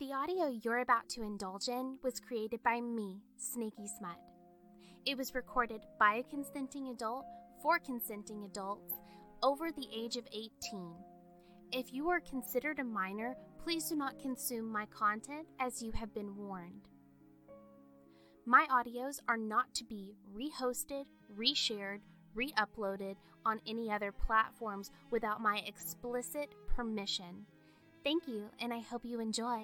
The audio you're about to indulge in was created by me, Snaky Smut. It was recorded by a consenting adult for consenting adults over the age of 18. If you are considered a minor, please do not consume my content as you have been warned. My audios are not to be rehosted, reshared, re-uploaded on any other platforms without my explicit permission. Thank you, and I hope you enjoy.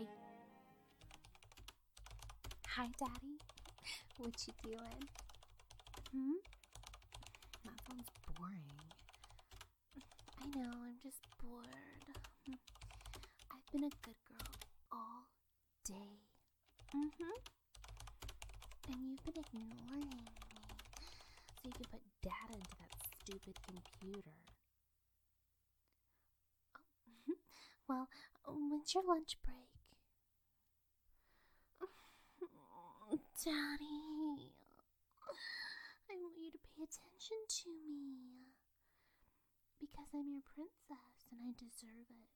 Hi, Daddy. What you doing? That sounds boring. I know, I'm just bored. I've been a good girl all day. And you've been ignoring me so you can put data into that stupid computer. Oh. Well, when's your lunch break? Daddy, I want you to pay attention to me. Because I'm your princess and I deserve it.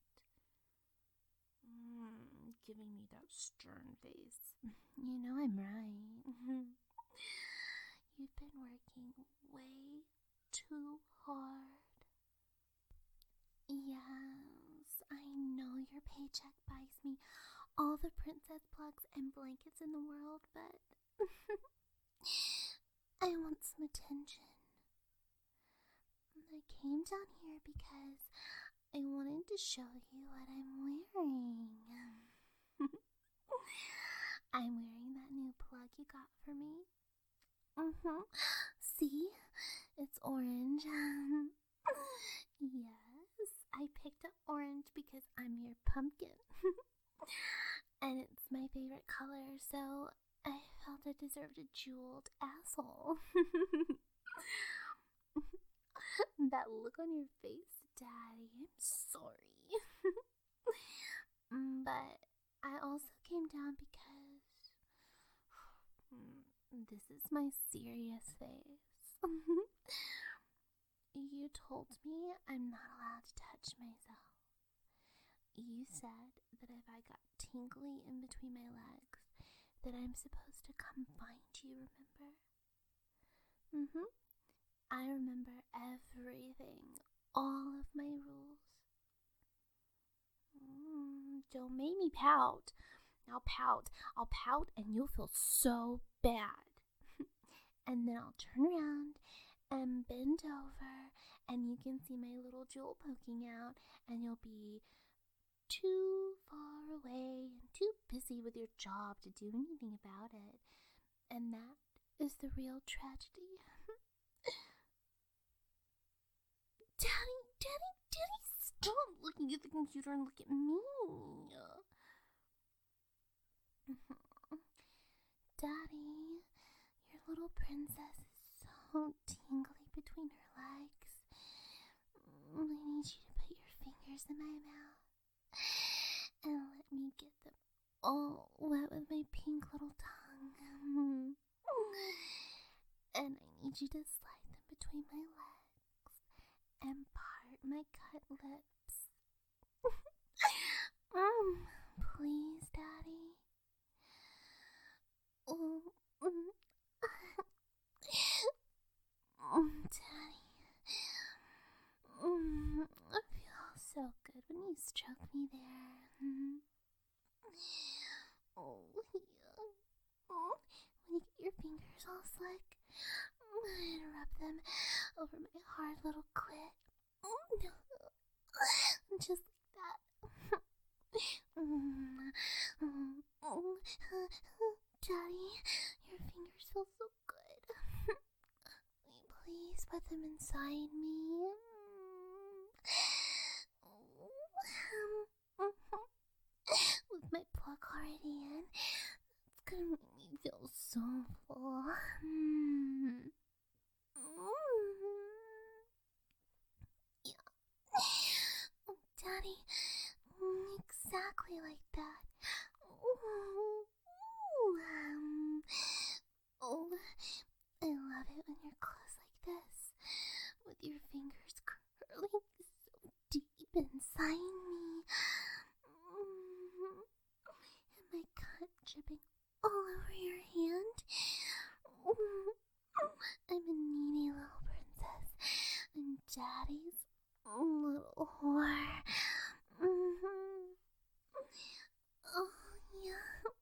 Giving me that stern face. You know I'm right. You've been working way too hard. Yes, I know your paycheck buys me all the princess plugs and blankets in the world, but I want some attention. I came down here because I wanted to show you what I'm wearing. I'm wearing that new plug you got for me. See? It's orange. Yes, I picked up orange because I'm your pumpkin. And it's my favorite color, so I felt I deserved a jeweled asshole. That look on your face, Daddy, I'm sorry. But I also came down because this is my serious face. You told me I'm not allowed to touch myself. You said that if I got tingly in between my legs, that I'm supposed to come find you, remember? I remember everything, all of my rules. Don't make me pout. I'll pout, and you'll feel so bad. And then I'll turn around and bend over, and you can see my little jewel poking out, and you'll be too far away and too busy with your job to do anything about it. And that is the real tragedy. Daddy, stop looking at the computer and look at me. Daddy, your little princess is so tingly between her legs. I need you to put your fingers in my mouth and let me get them all wet with my pink little tongue. And I need you to slide them between my legs and part my cut lips. Please, Daddy. Daddy. It feels so good when you stroke me there. When you get your fingers all slick, and rub them over my hard little clit. Just like that. Daddy, your fingers feel so good. Please put them inside me. With my plug already in, it's gonna make me feel so full. Daddy, exactly like that. I love it when you're close like this, with your fingers curling so deep inside me. And dripping all over your hand. I'm a needy little princess, and Daddy's a little whore. Oh, yeah.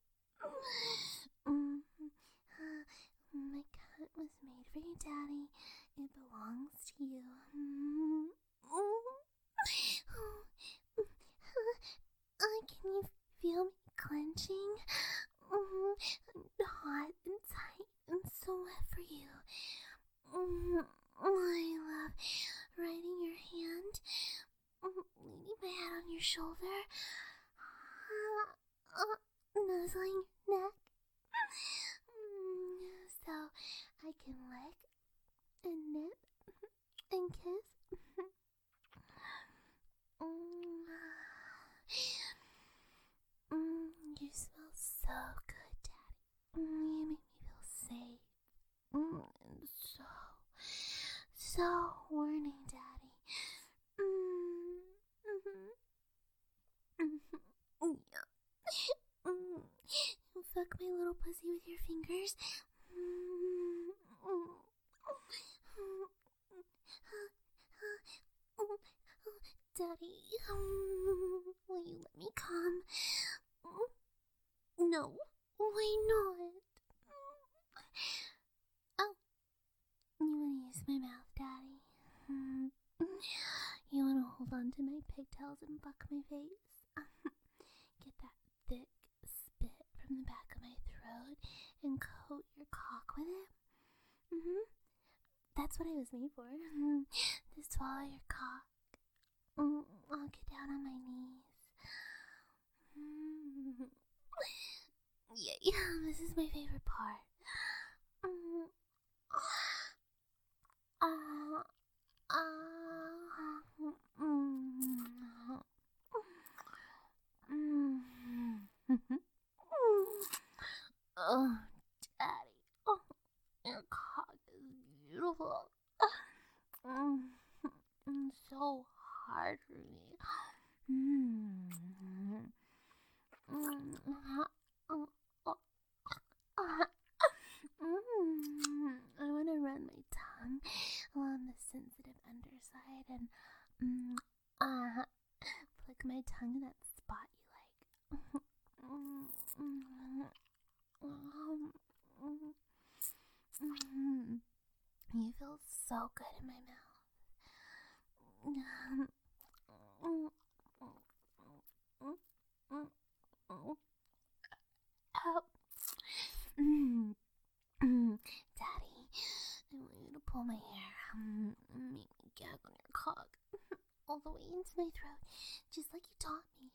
My cut was made for you, Daddy. It belongs to you. Can you feel me clenching? Hot and tight and so wet for you. I love riding your hand, leaning my head on your shoulder, nuzzling your neck, so I can lick and nip and kiss. You smell so good, Daddy. You make me feel safe. And so horny, Daddy. You fuck my little pussy with your fingers. Daddy, will you let me come? No, why not? Oh, you want to use my mouth, Daddy? You want to hold on to my pigtails and fuck my face? Get that thick spit from the back of my throat and coat your cock with it? That's what I was made for. To swallow your cock. I'll get down on my knees. Yeah, this is my favorite part. Oh, Daddy. Oh, your cock is beautiful. So hard for me. I want to run my tongue along the sensitive underside and flick my tongue in that spot you like. You feel so good in my mouth. Daddy, I want you to pull my hair, make me gag on your cock, all the way into my throat, just like you taught me.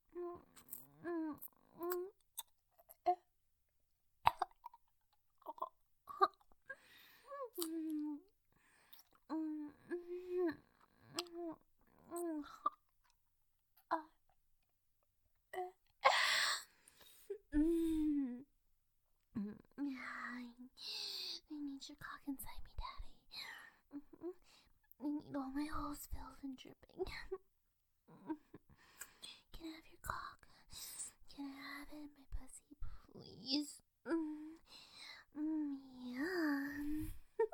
I need your cock inside me, Daddy. I need all my holes filled and dripping. Can I have your cock? Can I have it in my pussy, please? Yeah.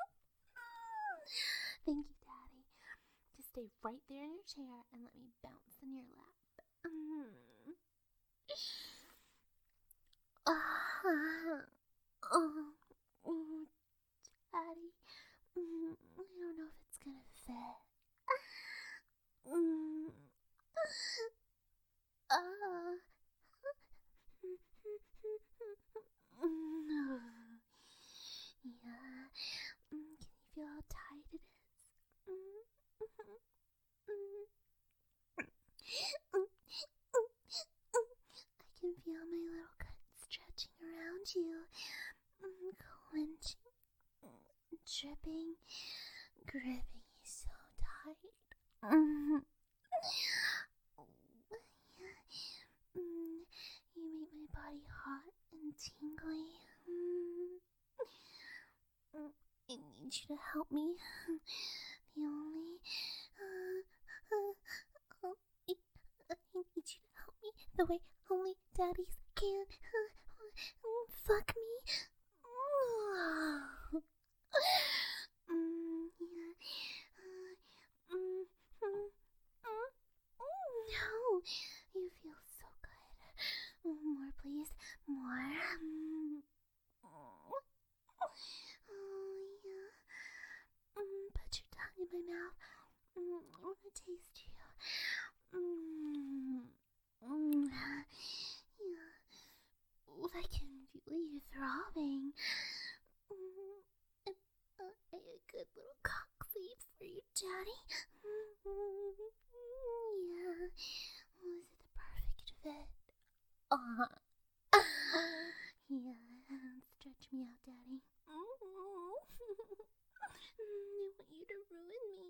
Thank you, Daddy. Just stay right there in your chair and let me bounce in your lap. Daddy, I don't know if it's gonna fit. Yeah, can you feel how tight it is? I can feel my little gut stretching around you, clenching, dripping, gripping you so tight. You make my body hot and tingly. I need you to help me. The only I need you to help me the way only daddies can. Fuck me. No, you feel so good. More, please. More. Put your tongue in my mouth. I want to taste you. Yeah. I can feel you throbbing. A good little cock sleep for you, Daddy. Yeah. Was it the perfect fit? Yeah. Stretch me out, Daddy. I want you to ruin me.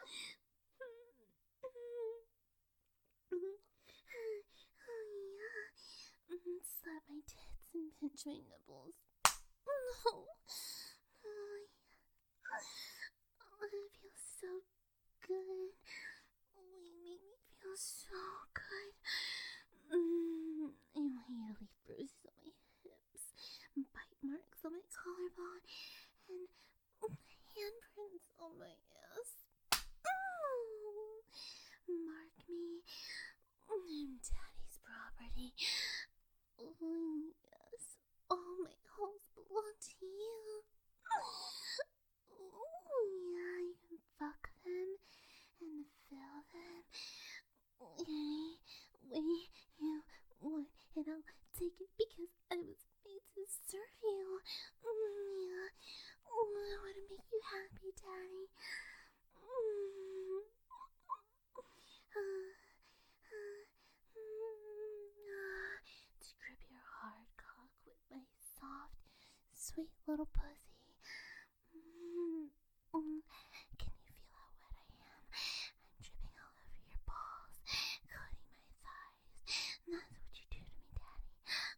Slap my tits and pinch my nipples. No. It feels so good. You make me feel so good. I want you to leave bruises on my hips, bite marks on my collarbone, and handprints on my ass. Mark me. I'm Daddy's property. Oh, yes. All my holes belong to you. Oh, yeah, you can fuck them and fill them any way you want, and I'll take it because I was made to serve you. Yeah. Oh, I want to make you happy, Daddy. To grip your hard cock with my soft, sweet little pussy. Can you feel how wet I am? I'm dripping all over your balls, coating my thighs. That's what you do to me, Daddy.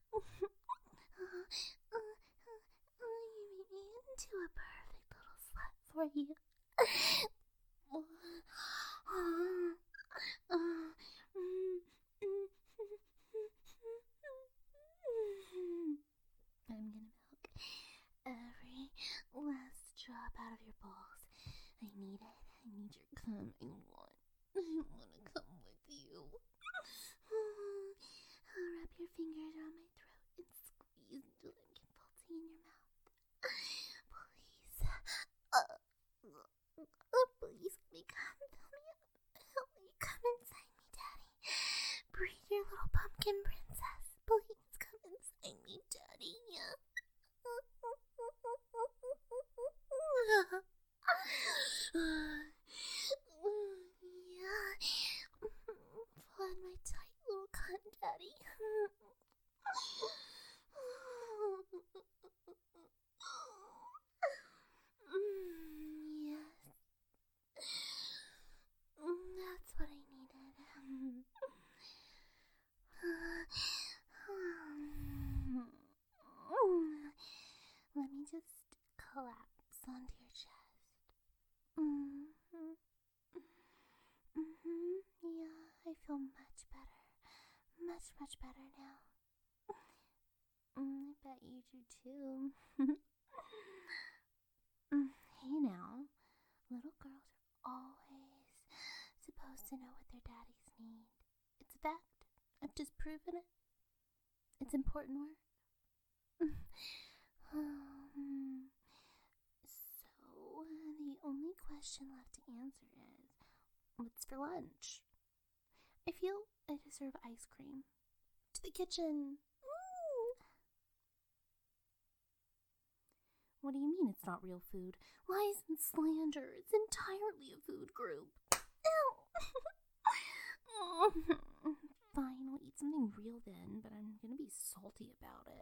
You made me into a perfect little slut for you. I'm gonna milk every last drop out of your balls. I need it. I need your cum. I wanna come with you. I'll wrap your fingers around my throat and squeeze until I'm convulsing in your mouth. Please. Please let me come. Help me come inside me, Daddy. Breathe your little pumpkin princess. Please come inside me, Daddy. Yeah. Flood my tight little cunt, Daddy. Yes. That's what I needed. Let me just collapse onto your chest. Yeah, I feel much better. Much better now. I bet you do too. Hey now, little girls are always supposed to know what their daddies need. It's a fact. I've just proven it. It's important work. So, the only question left to answer is, what's for lunch? I feel I deserve ice cream. To the kitchen. What do you mean it's not real food? Lies and slander. It's entirely a food group. Ew. Fine, I'll eat something real then, but I'm gonna be salty about it.